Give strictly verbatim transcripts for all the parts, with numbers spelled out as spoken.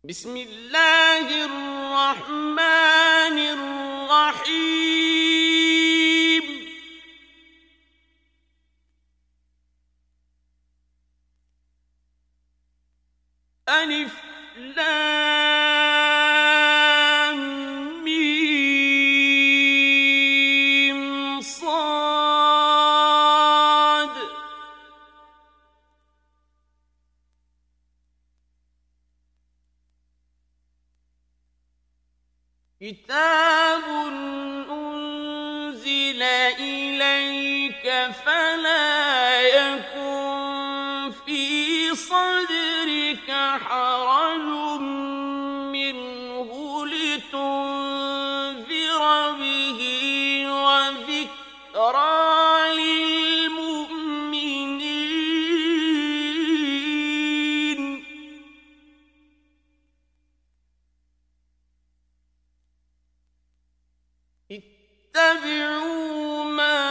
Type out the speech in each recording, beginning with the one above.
بسم الله الرحمن الرحيم. ألف لام ميم صاد. كتاب أنزل إليك فلا يكن في صدرك حرج منه لتنذر به وذكرى للمؤمنين. اتبعوا ما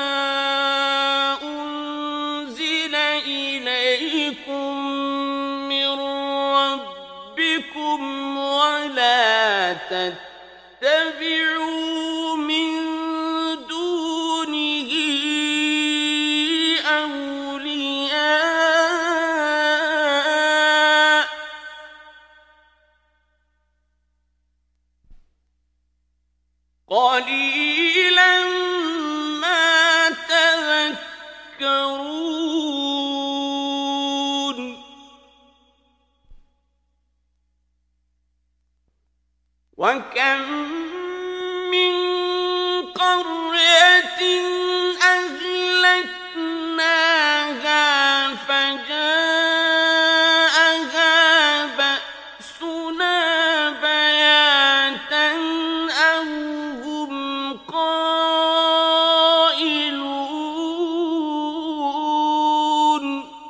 أنزل إليكم من ربكم ولا تتبعوا من دونه أولياء قليلا ما تذكرون. وكم من قرية أهلكناها فجاءها بأسنا بياتا أو هم قائلون.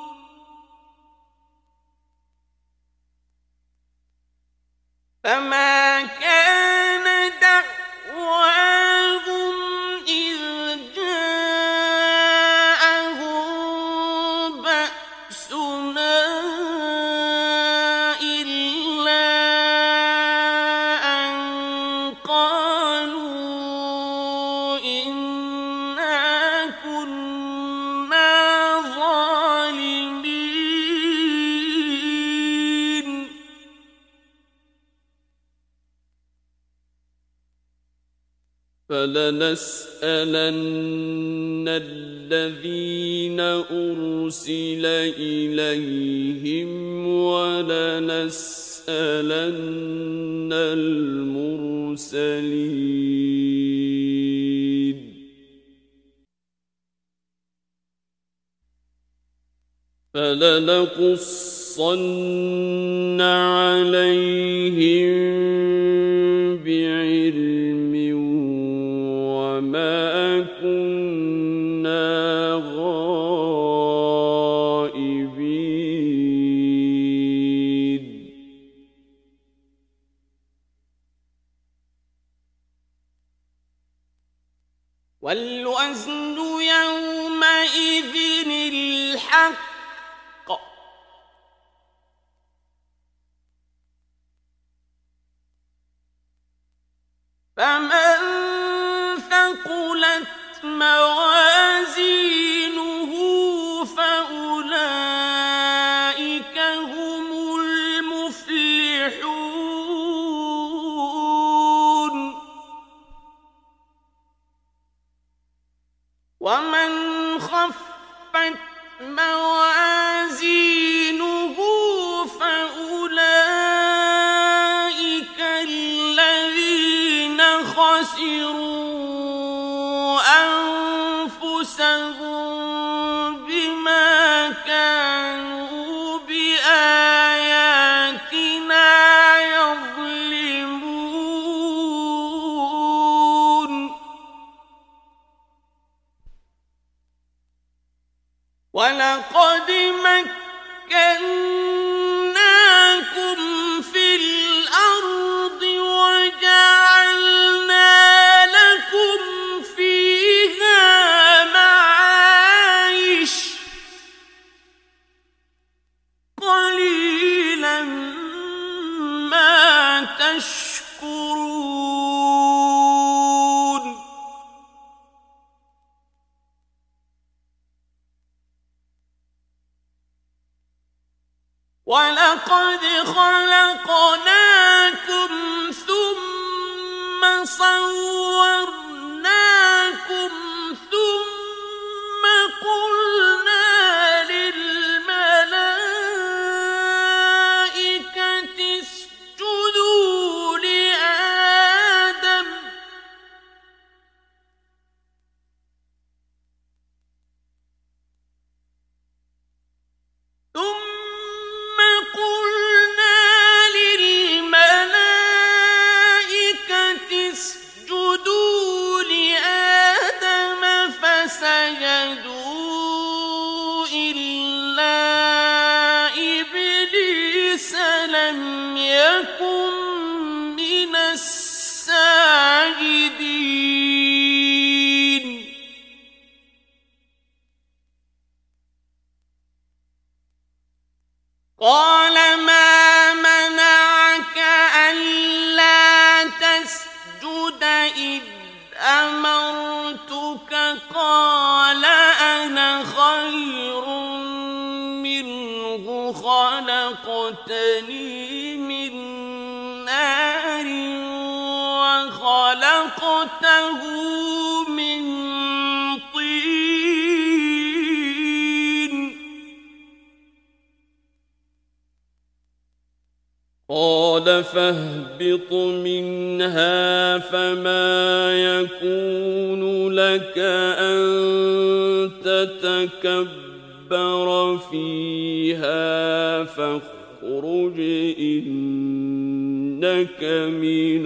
فما كان دعواهم إذ جاءهم بأسنا إلا أن قالوا إنا كنا ظالمين. فلنسألن الذين أرسل إليهم ولنسألن المرسلين. فلنقصن عليهم بعلم وما كنا غائبين. والوزن يومئذ الحق فمن ثقلت موازينه فأولئك هم المفلحون. ومن خفت موازينه فأولئك الذين خسروا أنفسهم بما كانوا بآياتنا يظلمون. ولقد مكناكم في الأرض وجعلنا لكم فيها معايش قليلا ما تشكرون ولقد خلقناكم ثم صورناكم ثم قلنا للملائكة اسجدوا لآدم ثم قلنا للملائكة اسجدوا لآدم فسجدوا إلا إبليس لم يكن من الساجدين قال ما منعك ألا تسجد إذ أمرتك قال أنا خير منه خلقتني من نار وخلقته من طين قال فاهبط منها فما يكون لك أن تتكبر فيها فاخرج إنك من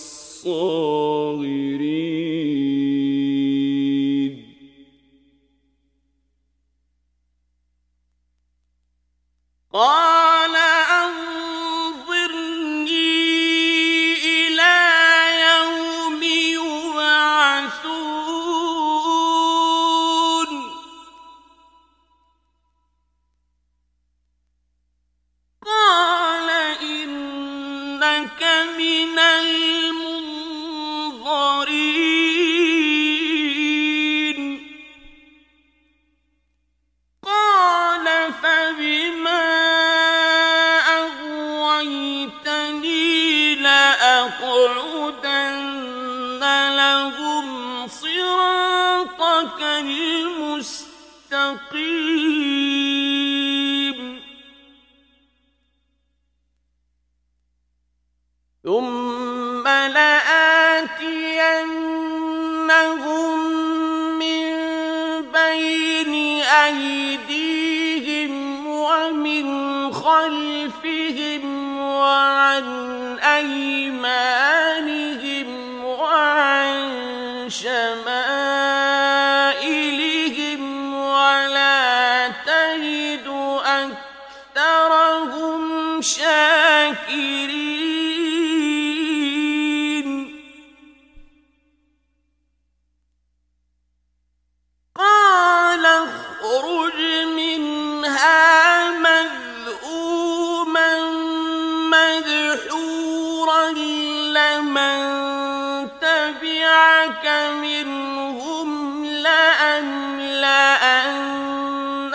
الصاغرين قال من المنظرين قال فبما أغويتني لأقعدن لهم صراطك المستقيم ثم لآتينهم من بين أيديهم ومن خلفهم وعن أيمانهم وعن شمائلهم ولا تجد أكثرهم شاكرين قال اخرج منها مذءوما مدحورا لمن تبعك منهم لأملأن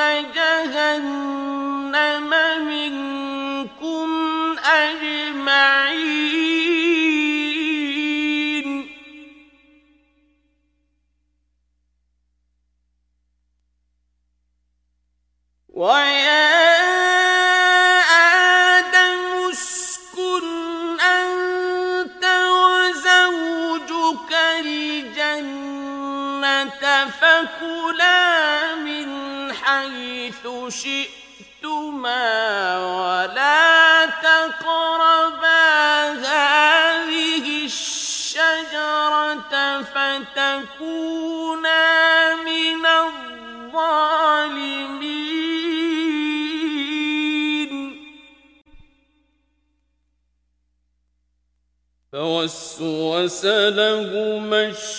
جهنم منكم أجمعين ويا آدم اسكن أنت وزوجك الجنة فكلا من حيث شئتما ولا تقربا هذه الشجرة فتكونا من الظالمين فوسوس لهما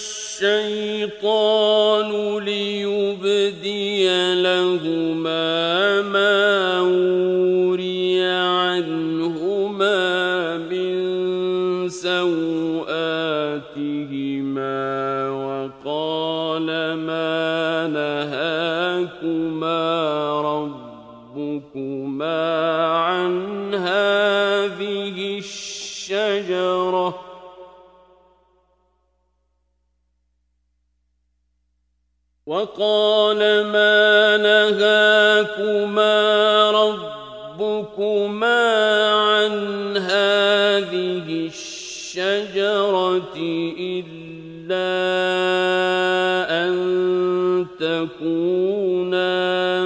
الشيطان ليبدي لهما ما وري عنهما من سوآتهما وقال ما نهاكما ربكما عن هذه الشجرة وقال ما نهاكما ربكما عن هذه الشجرة إلا أن تكونا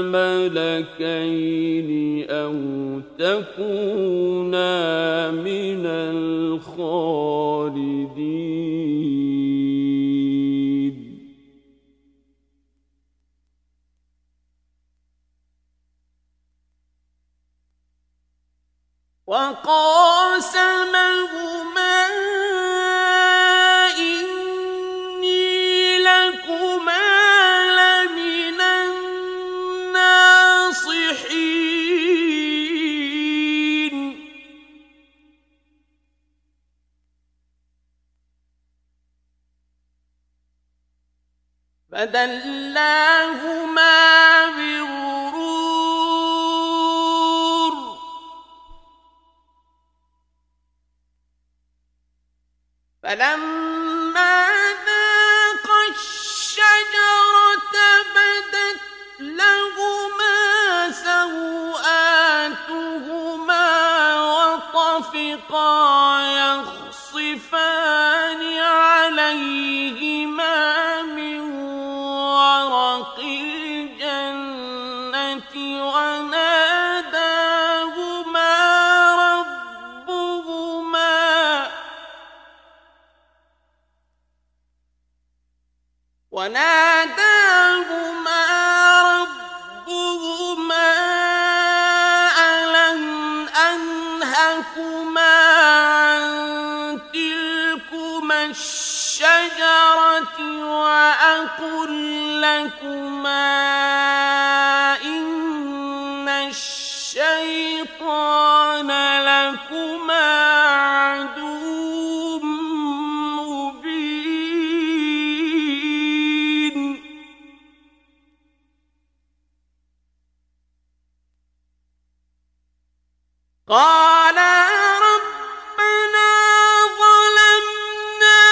ملكين أو تكونا من الخالدين وقاسمهما إني لكما لمن الناصحين فدلاهما بغرور فلما ذاقا الشجرة بدت لهما سوآتهما وطفقا يخصفان عليهما من ورق الجنة وناداهما ربهما وناداهما ربهما ألم أنهكما عن تلكما الشجرة وأقل لكما إن الشيطان لكما عدو مبين قالا ربنا ظلمنا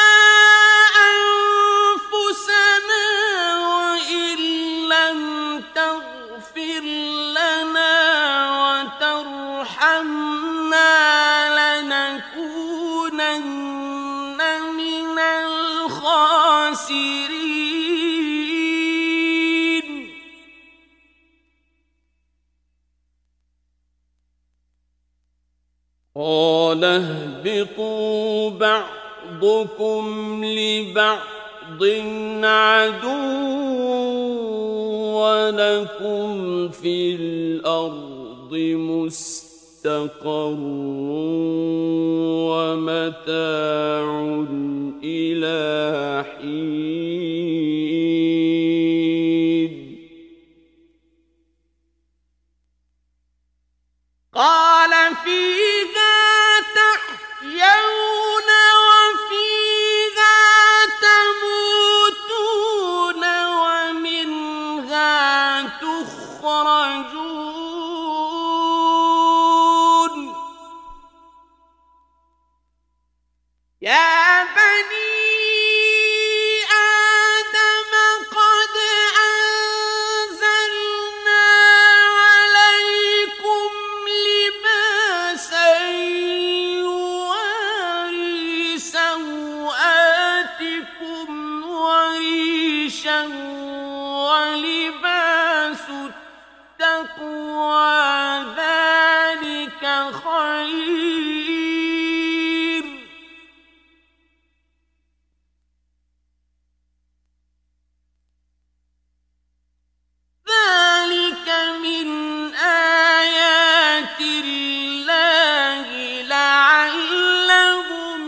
أنفسنا وإن لم تغفر لنا وترحمنا لنكونن من الخاسرين قال اهبطوا بعضكم لبعض عدو ولكم في الأرض مستقر ومتاع إلى حين قال فيها تحيون وفيها تموتون ومنها تخرجون يا بني آدم قد أنزلنا عليكم لباسا يواري سوآتكم وريشا ولباس التقوى ذلك خير ذلك من آيات الله لعلهم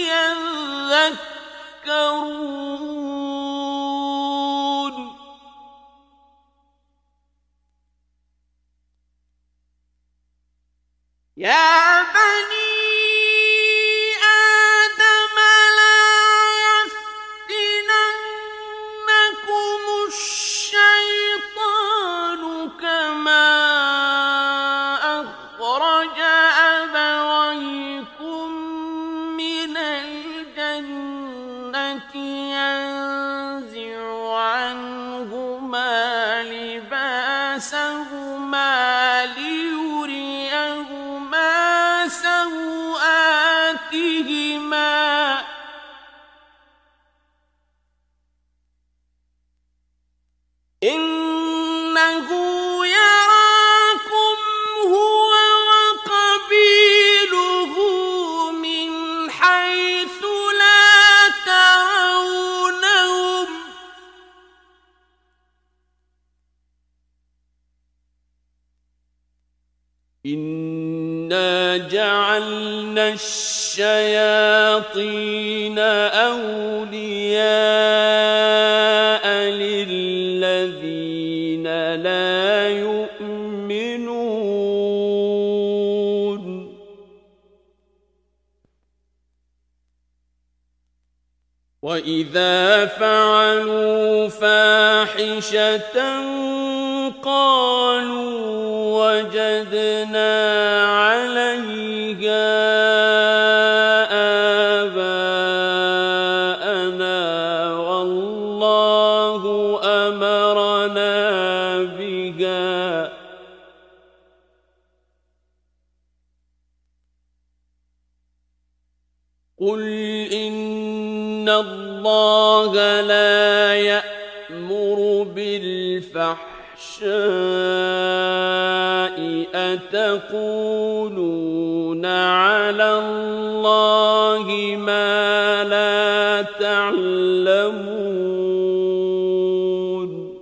يذكرون يا بني إنا جعلنا الشياطين أولياء للذين لا يؤمنون وإذا فعلوا فاحشة قالوا وجدنا عليها آباءنا والله أمرنا بها قل إن الله لا يأمر بالفحشاء أتقولون على الله ما لا تعلمون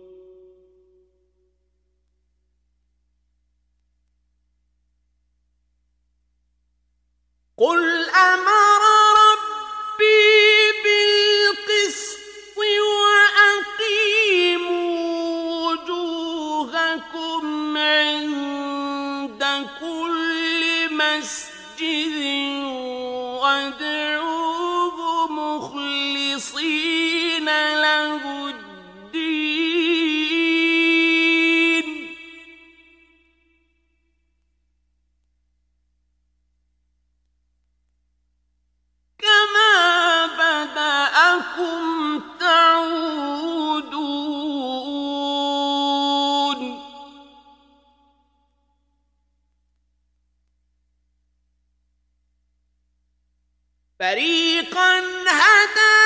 قل أمر ربي بالقسط وأقيموا وجوهكم عند كل مسجد وادعوه مخلصين له الدين كما بدأكم تعودون فريقا هدى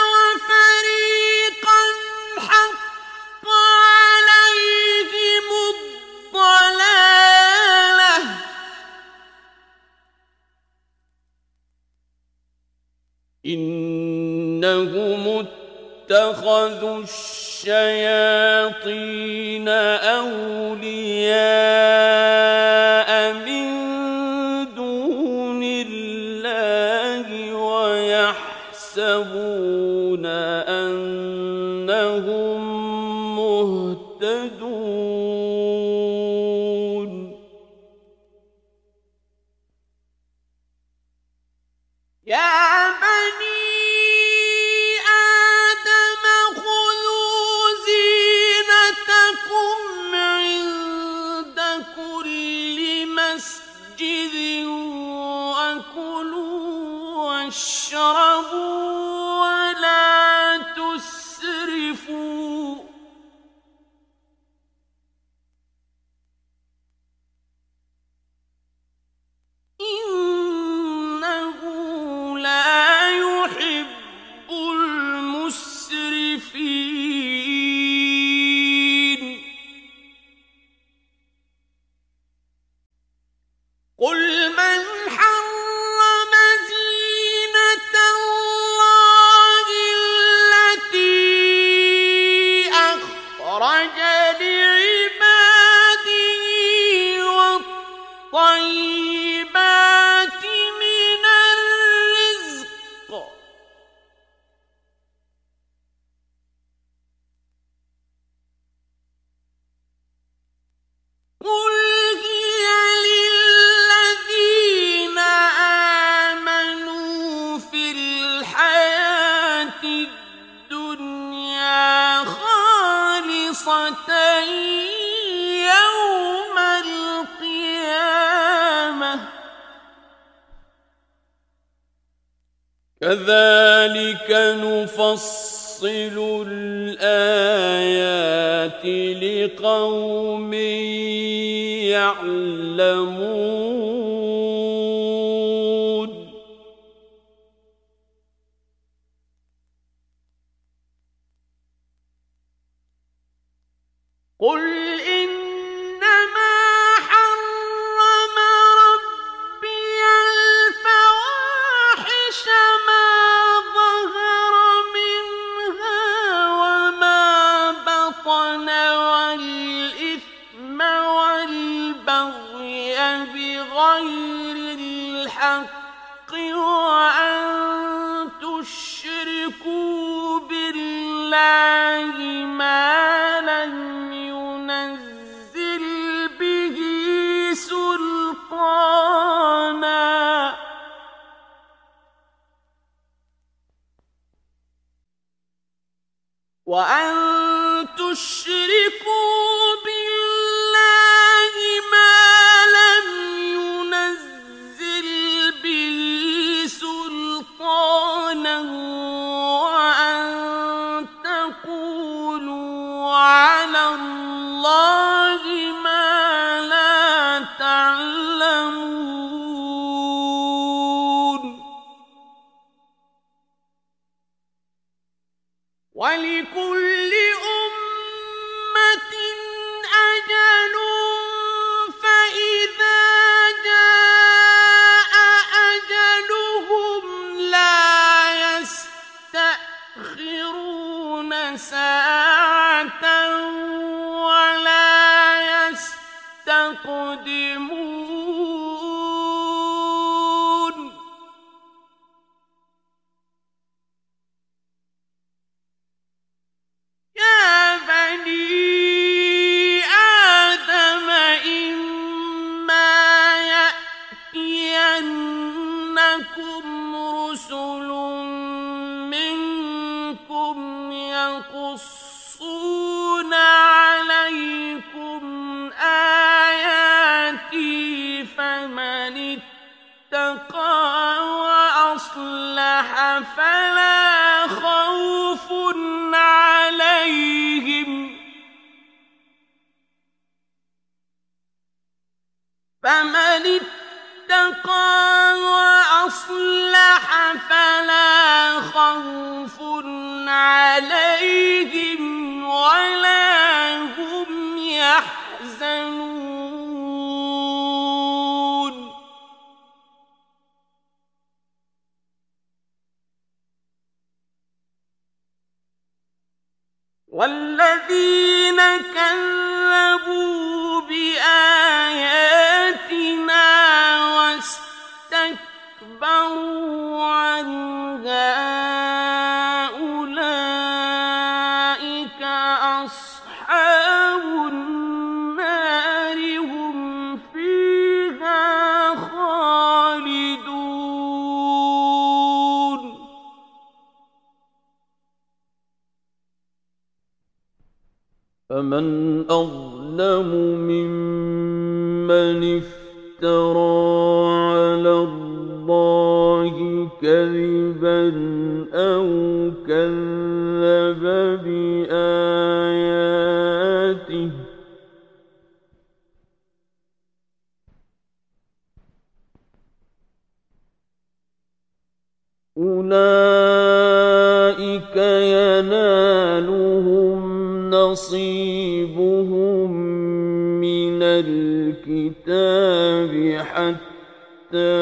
وفريقا حق عليهم الضلالة إنهم اتخذوا الشياطين أولياء من دون الله ويحسبون أنهم مهتدون يا بني آدم خذوا زينتكم عند كل مسجد وكلوا واشربوا ولا تسرفوا إنه لا يحب المسرفين قل من حرم زينة الله التي أخرج لعباده والطيبات من الرزق قل هي للذين آمنوا في الحياة الدنيا خالصة يوم القيامة كذلك نفصل الآيات لقوم يعلمون قل إنما حرم ربي الفواحش ما ظهر منها وما بطن والإثم والبغي الحق وأن تشركوا بالله ما لم ينزل به سلطانا وأن تشركوا بالله ما لم ينزل به سلطانا وأن تقولوا على الله ما لا تعلمون ولكل أمة أجل فإذا جاء أجلهم لا يستأخرون ساعة ولا يستقدمون يا بني آدم إما يأتينكم رسل منكم يقصون عليكم آياتي فمن اتقى وأصلح فلا خوف عليهم فمن اتقى وأصلح فلا خوف عليهم ولا هم يحزنون والذين كذبوا بآياتنا واستكبروا عنها أولئك أصحاب النار هم فيها خالدون فمن أظلم ممن افترى على الله كذبا أو كذب بآياته أولئك ينالهم نصيبهم من الكتاب حتى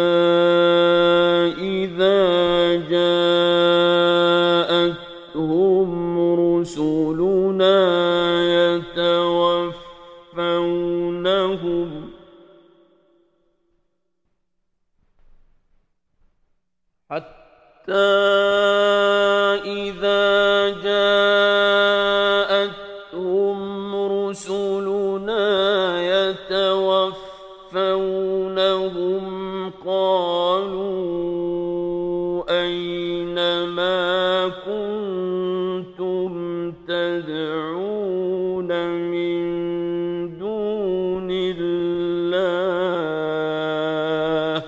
إذا جاءتهم رسلنا يتوفونهم حتى إذا جاءتهم رسلنا يتوفونهم قالوا أين ما كنتم تدعون من دون الله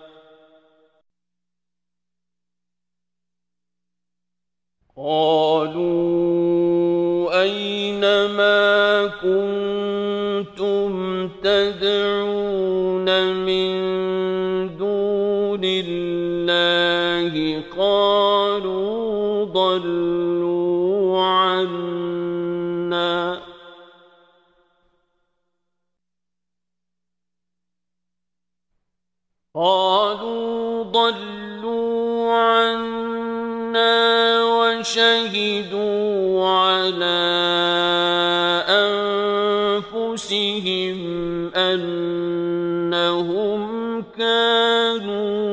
قالوا أين ما كنتم تدعون من دون الله قالوا ضلوا عنا قالوا ضلوا عنا وشهدوا على أنفسهم أنهم كانوا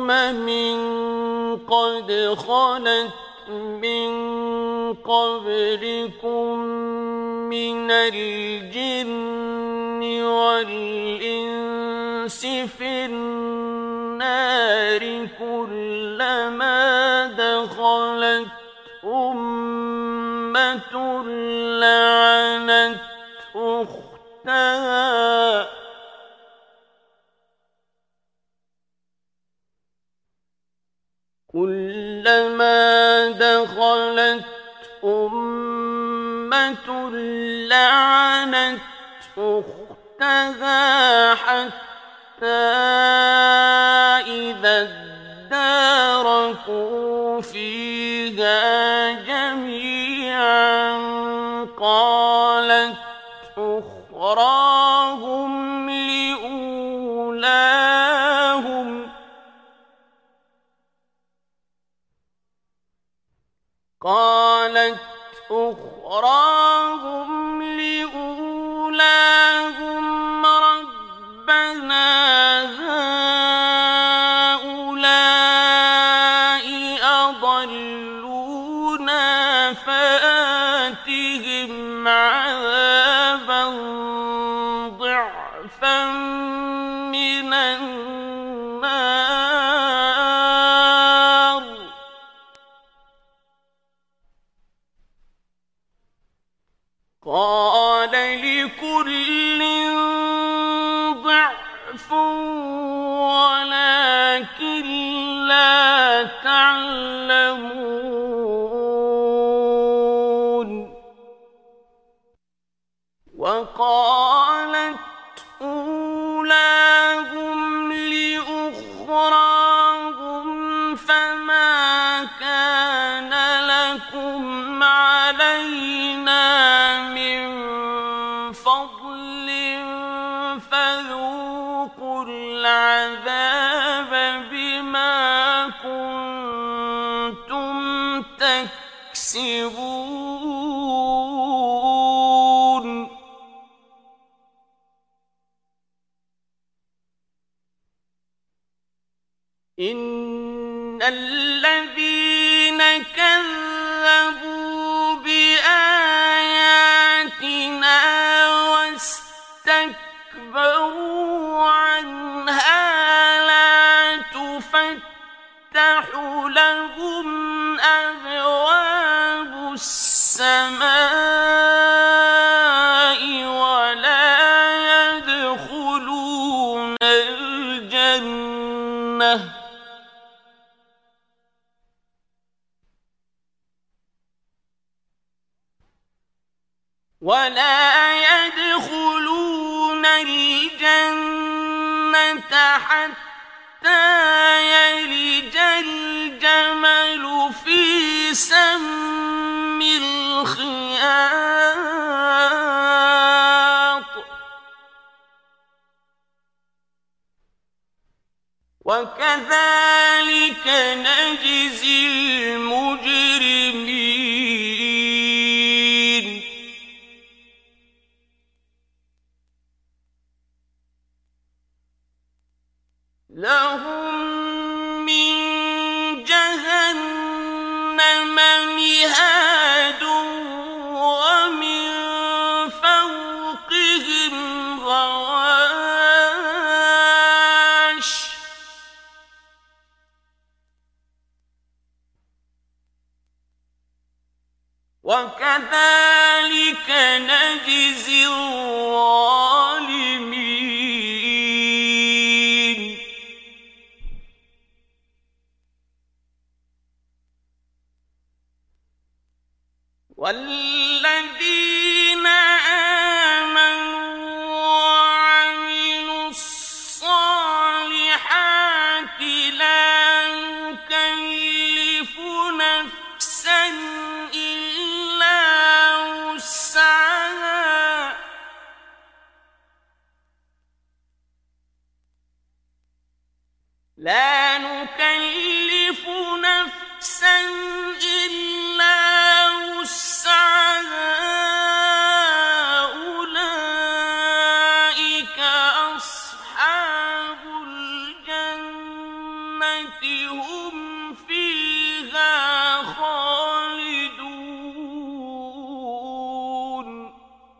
أمم قد خلت من قبلكم من الجن والإنس في النار كلما دخلت أمة لعنت أختها كلما دخلت أمة لعنت أختها حتى إذا اداركوا فيها جميعا قالت أخراهم لأولاهم قالت أخراهم لأولاهم ربنا هؤلاء أضلونا فآتهم عذابا ضعفا من النار قال لكل ضعف ولكن لا تعلمون وقالت أولاهم لأخراهم فما كان لكم علينا فذوقوا العذاب بما كنتم تكسبون إن الذين كذبوا بآياتنا واستكبروا عنها لا تفتح لهم أبواب السماء ولا يدخلون الجنة ولا يدخلون الجنة حتى يلج الجمل في سم الخياط وكذلك نجزي المجرمين لهم من جهنم مهاد ومن فوقهم غواش وكذلك نجزي الظالمين والذين آمنوا وعملوا الصالحات لا نكلف نفسا إلا وسعها لا نكلف نفسا إلا وسعها أولئك أصحاب الجنة هم فيها خالدون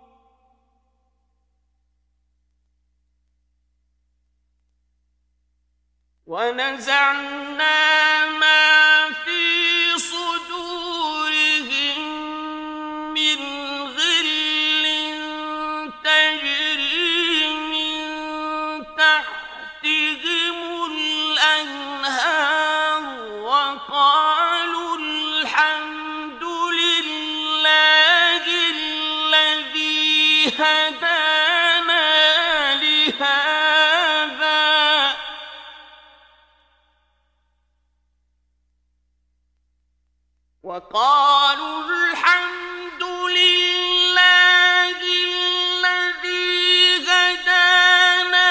ونزعنا ما في صدورهم من غل تجري من تحتهم الأنهار وقالوا الحمد لله الذي هدانا لهذا وقالوا الحمد لله الذي هدانا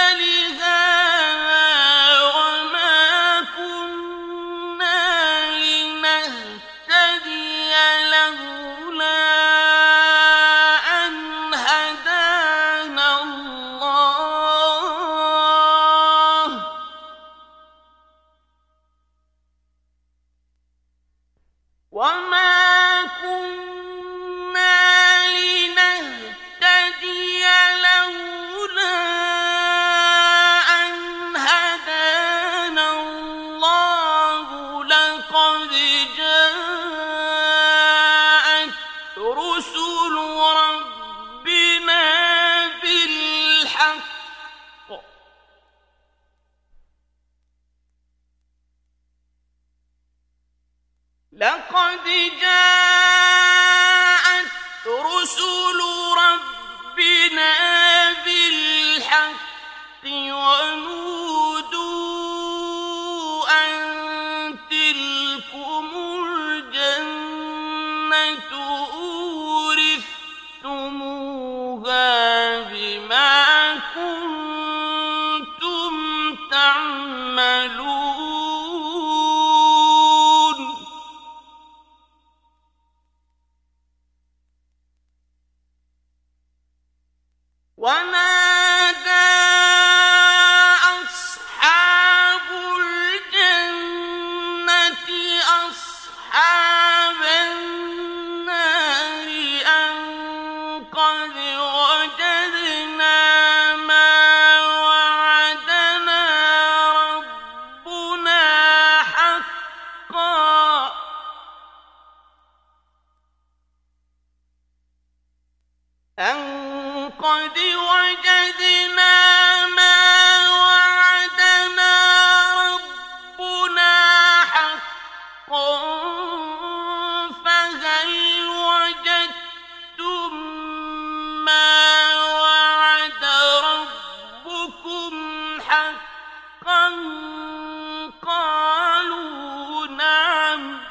لهذا وما كنا لنهتدي لولا أن هدانا الله وما كنا لنهتدي لولا أن هدانا الله لقد جاءت رسل ربنا بالحق لقد جاءت رسل ربنا بالحق ونودوا أن تلكم الجنة أورثتموها بما كنتم تعملون ونادى أصحاب الجنة أصحاب النار أن قد وجدنا ما وعدنا ربنا حقا أن قد وجدنا ما وعدنا ربنا حقا فهل وجدتم ما وعد ربكم حقا قالوا نعم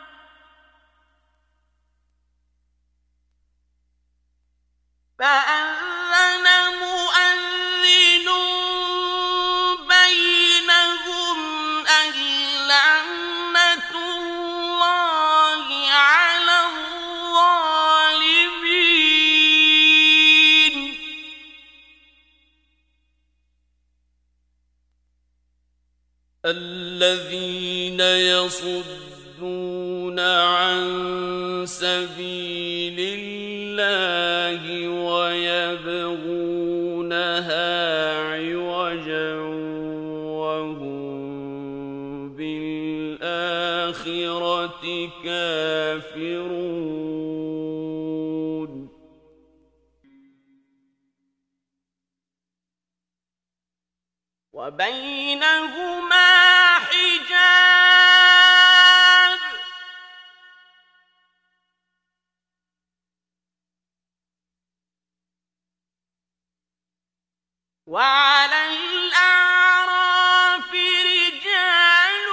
فأذن مؤذن بينهم اللعنة الله على الظالمين الذين يصدون عن سبيل الله ويبغونها عوجا وهم بالآخرة كافرون وبينهما حجاب وعلى الأعراف رجال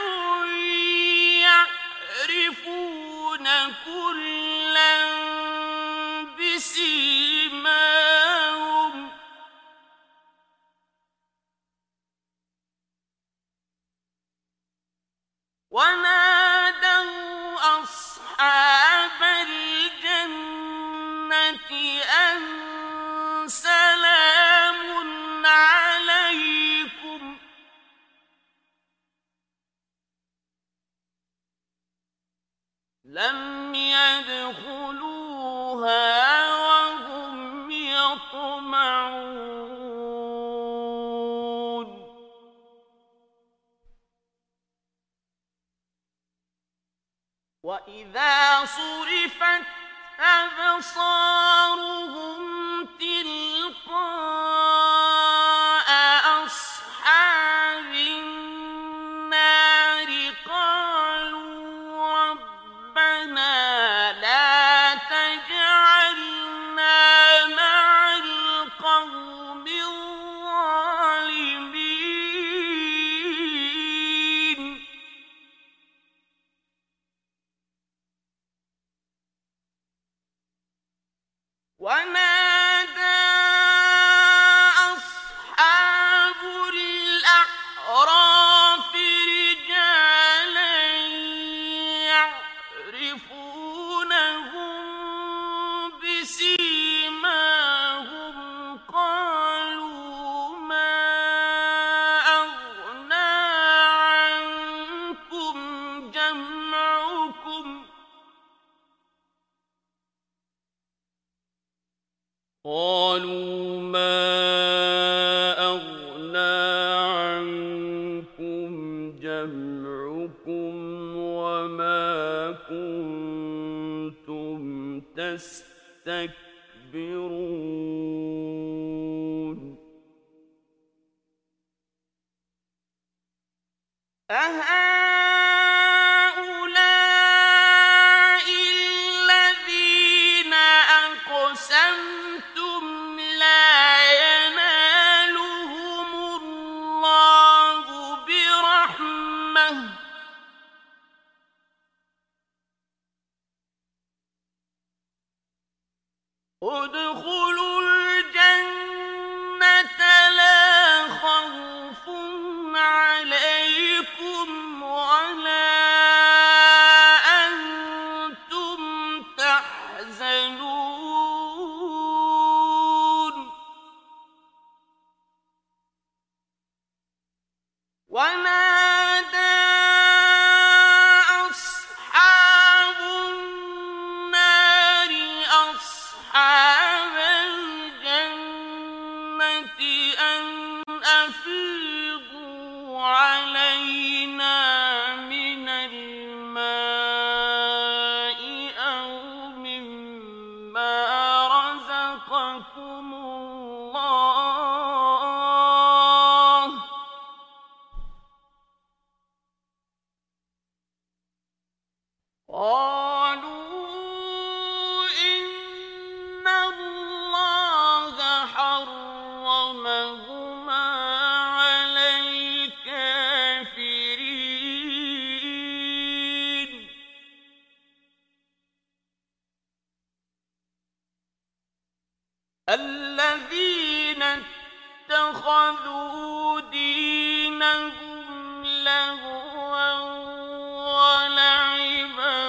يعرفون كلا بسيماهم ونادوا أصحاب الجنة أن سلام عليكم لم يدخلوها وهم يطمعون وإذا صرفت أبصارهم تلقاء أصحاب النار قالوا ربنا لا تجعلنا مع القوم الظالمين ونادى أصحاب الأعراف رجالا يعرفونهم بسيماهم قالوا ما أغنى عنكم جمعكم قالوا ما أغنى عنكم جمعكم وما كنتم تستكبرون أهؤلاء الذين أقسمتم لا ينالهم الله برحمة ادخلوا الجنة لا خوف عليكم ولا أنتم تحزنون ونادى أصحاب النار أصحاب الجنة أن أفيضوا علينا من الماء أو مما رزقكم الله قالوا إن الله حرمهما على الكافرين الذين اتخذوا دينهم لهوا ولعبا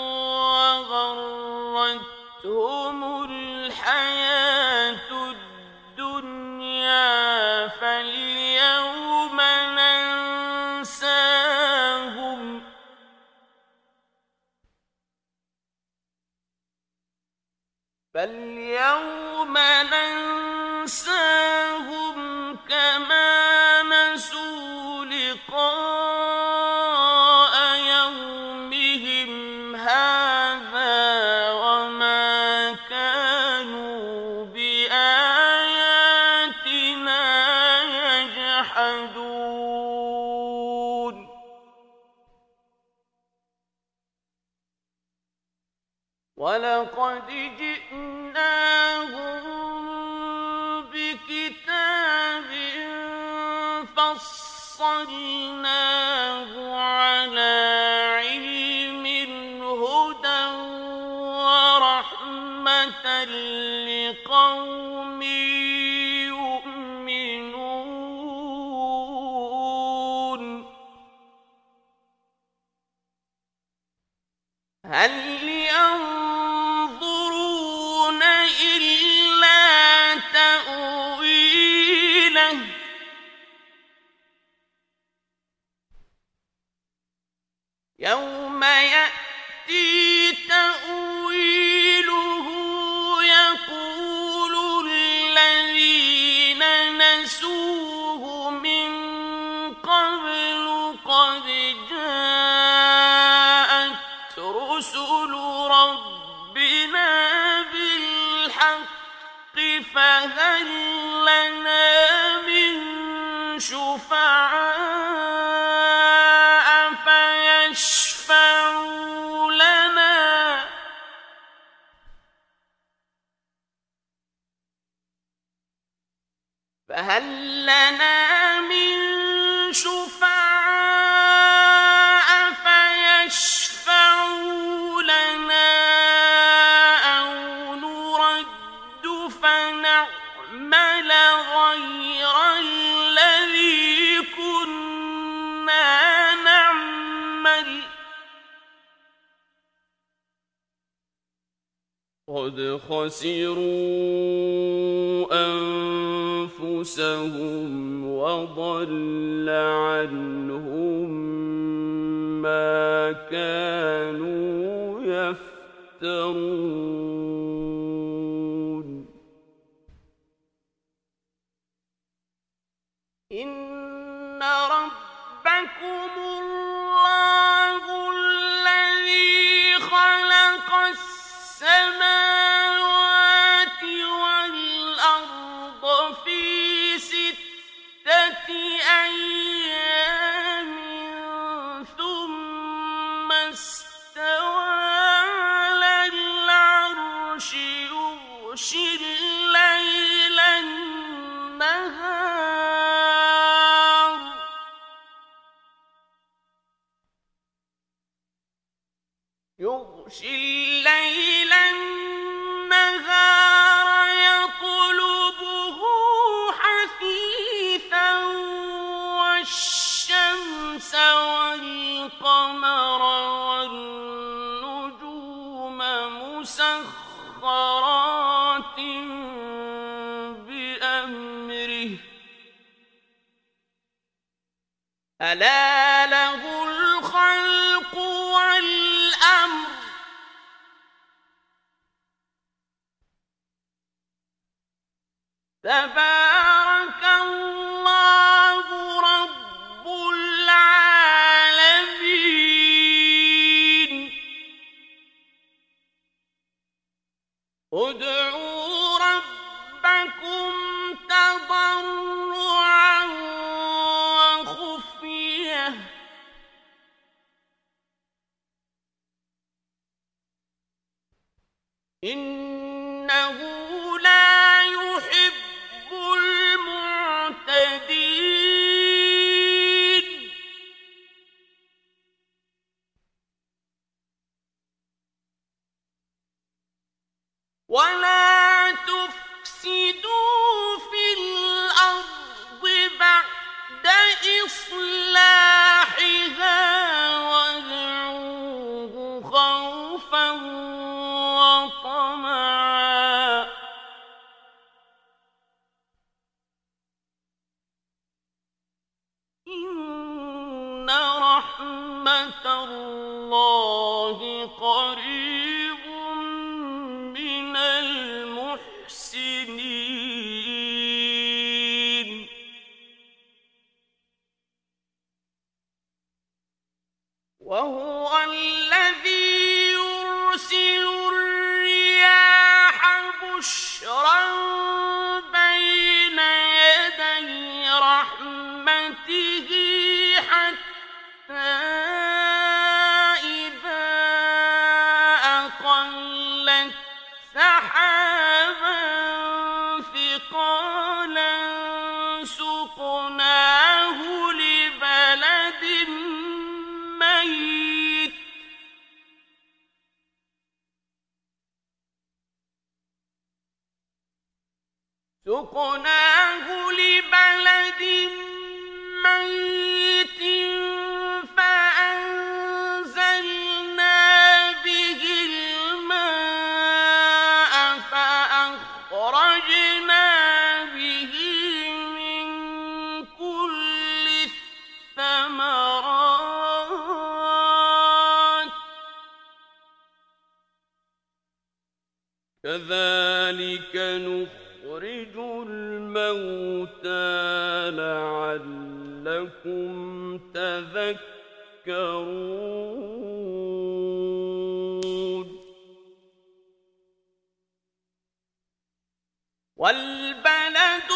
وغرتهم الحياة الدنيا فاليوم ننساهم فاليوم ننساهم كما نسوا لقاء يومهم هذا وما كانوا بآياتنا يجحدون ولقد جئناهم بكتاب فصلناه على علم هدى ورحمة لقوم يؤمنون هل ينظرون إلا تأويله يوم يأتي قد جاءت رسل ربنا بالحق فهل لنا من شفعاء فيشفعوا لنا فهل لنا من شفعاء فيشفعوا لنا أو نرد فنعمل غير الذي كنا نعمل قد خسروا أنفسهم وضل عنهم ما كانوا يفترون إن ربكم الله الذي خلق السماوات والأرض في ستة أيام ثم استوى على العرش يغشي الليل النهار يغشي الليل النهار يطلبه حثيثا والشمس والقمر والنجوم مسخرات بأمره ألا له الخلق والأمر تبارك الله رب العالمين ادعوا ربكم تضرعا وخفية إنه لا يحب المعتدين ولا تفسدوا في الأرض بعد إصلاحها وادعوه خوفا وطمعا إن رحمة الله قريب من المحسنين وهو الذي يرسل الرياح بشرا بين يدي رحمته حتى إذا أقلت سحابا ثقالا سقناه لبلد ميت سقناه لبلد ميت فأنزلنا به الماء فأخرجنا به من كل الثمرات كذلك نخرج الموتى لعلكم تذكرون يتفكرون والبلد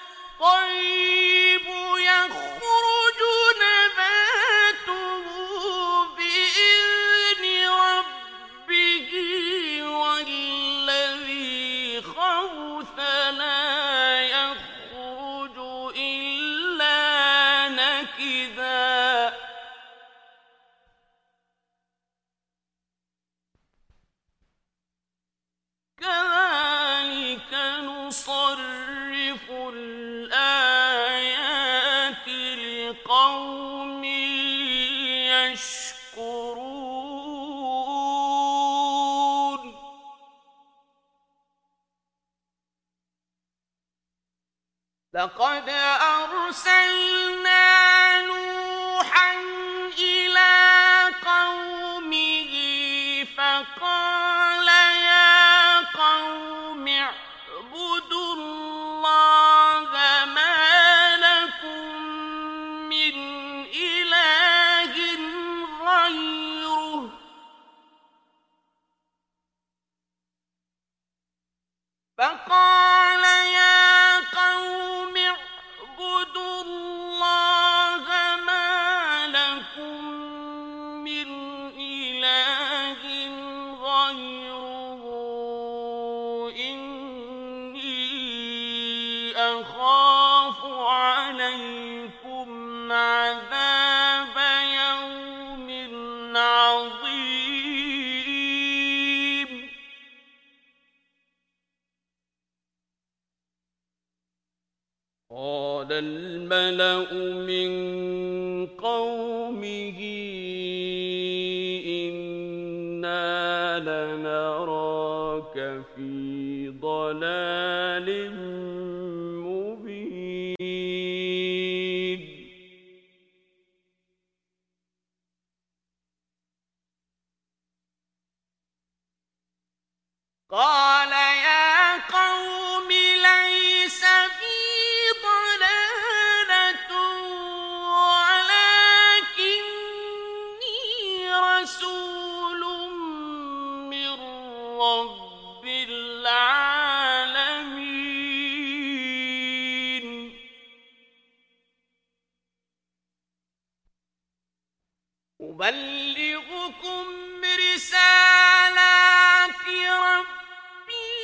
الطيب يخرج نباته بإذن ربه والذي خبث لا يخرج إلا نكدا كذلك نصرف الآيات لقوم يشكرون لقد أرسلنا نوحا إلى قومه فقال يا قوم اعبدوا الله ما لكم من إله غيره فقال يا قوم اعبدوا الله ما لكم من إله غيره إني أخاف عليكم عذاب يوم عظيم قال الملأ من قومه إنا لنراك في ضلال مبين قال يا قوم ليس بي ضلالة ولكني رسول من رب العالمين أبلغكم رسالات ربي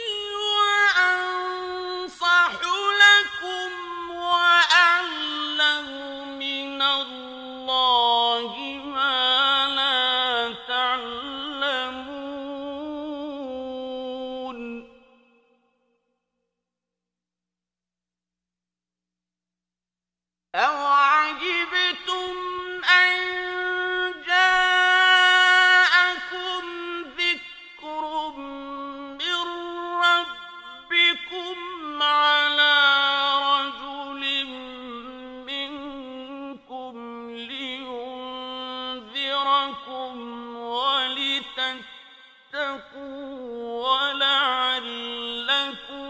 وأنصح لكم وأعلم من الله ما لا تعلمون أَوَعَجِبْتُمْ أَن جَاءَكُمْ ذِكْرٌ مِّن رَّبِّكُمْ عَلَىٰ رَجُلٍ مِّنكُمْ لِيُنذِرَكُمْ وَلِتَتَّقُوا وَلَعَلَّكُمْ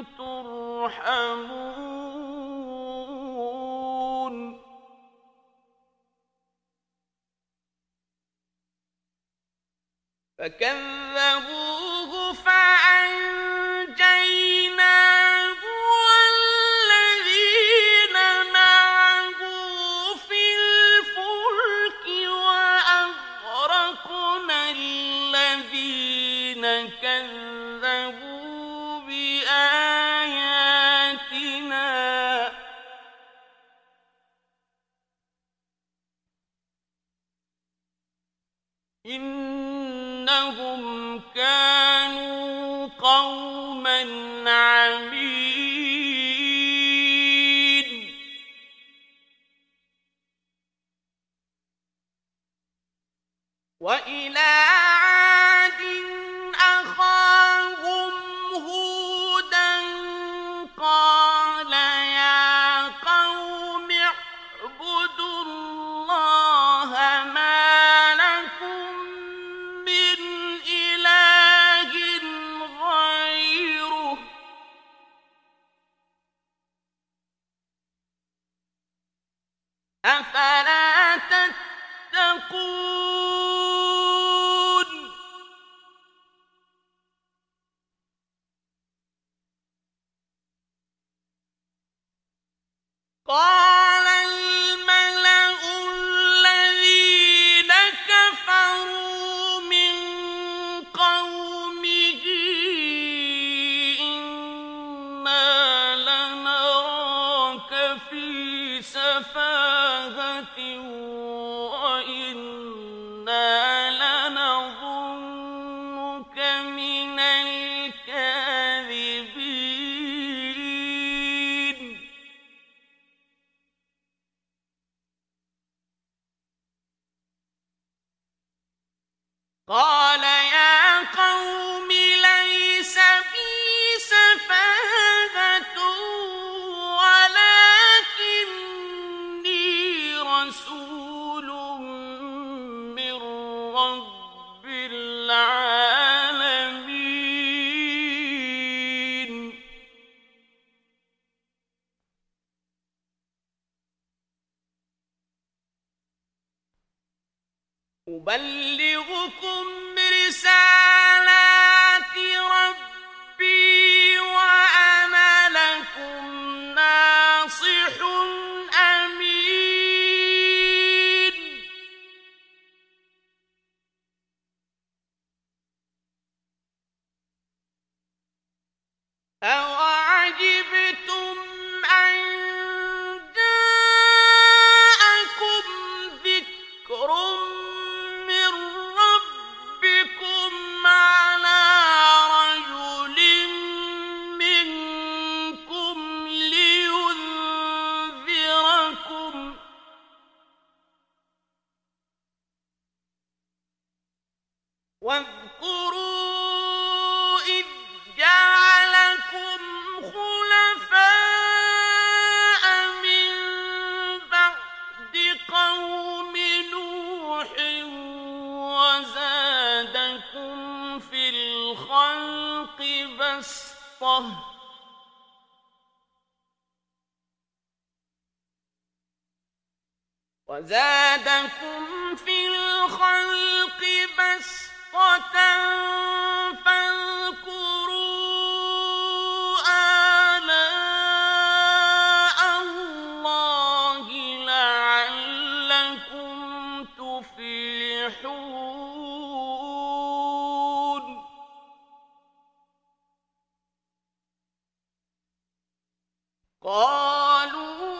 تُرْحَمُونَ فكذبوه فأنجيناه والذين معه في الفلك وأغرقنا الذين كذبوا بآياتنا إنهم كانوا قوما عمين وإلى عاد أخاهم هودا قال يا قوم اعبدوا الله ما لكم من إله غيره أفلا تتقون قال الملأ الذين كفروا من قومه إنا لنراك في سفاهة وإنا لنظنك من الكاذبين قال يا قوم ليس بي سفاهة ولكني رسول من رب العالمين أبلغكم رسالات ربي وأنا لكم ناصح أمين أوعجبتم أن جاءكم ذكر من ربكم على رجل منكم لينذركم واذكروا إذ جعلكم خلفاء من بعد قوم نوح وزادكم في الخلق بسطة وزادكم في الخلق بسطة فاذكروا آلاء الله لعلكم تفلحون قالوا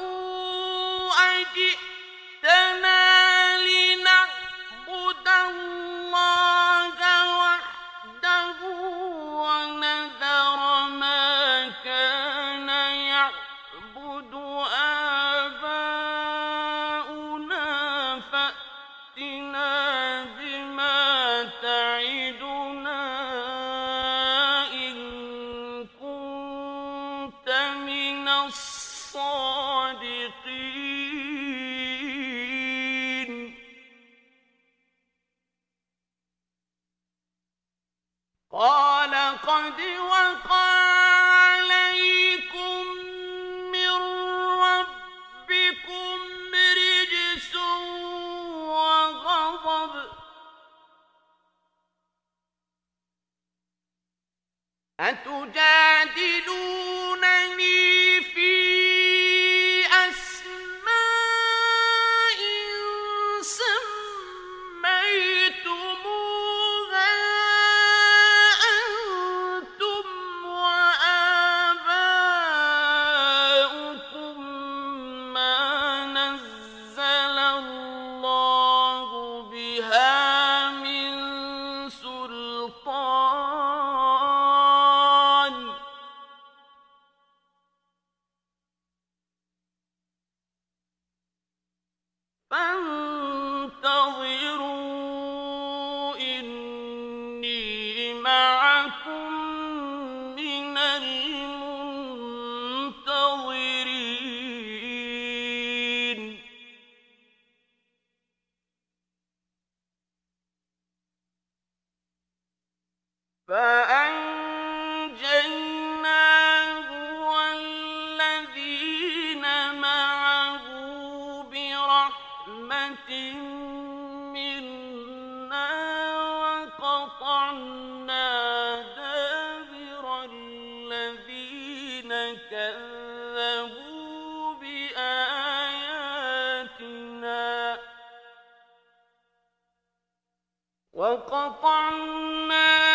أجئتنا لنعبد الله وحده ونذر ما كان يعبد آباؤنا فأتنا بما تعدنا إن كنت من الصادقين قال قد وقع عليكم من ربكم رجس وغضب أتجادلونني في أسماء سميتموها أنتم وآباؤكم ما نزل الله بها من سلطان فانتظروا إني معكم من المنتظرين فأنجيناه والذين معه برحمة من دابر الذين كذبوا بآياتنا وقطعنا